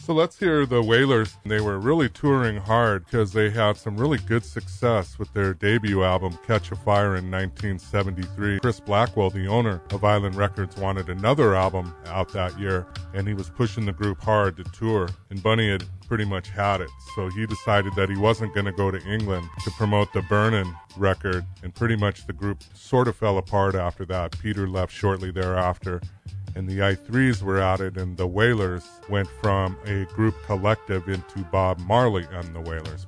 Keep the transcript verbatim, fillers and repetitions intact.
So let's hear the Wailers. They were really touring hard because they had some really good success with their debut album, Catch a Fire, in nineteen seventy-three. Chris Blackwell, the owner of Island Records, wanted another album out that year, and he was pushing the group hard to tour, and Bunny had pretty much had it. So he decided that he wasn't going to go to England to promote the Burnin' record, and pretty much the group sort of fell apart after that. Peter left shortly thereafter, and the I threes were added, and the Wailers went from a group collective into Bob Marley and the Wailers.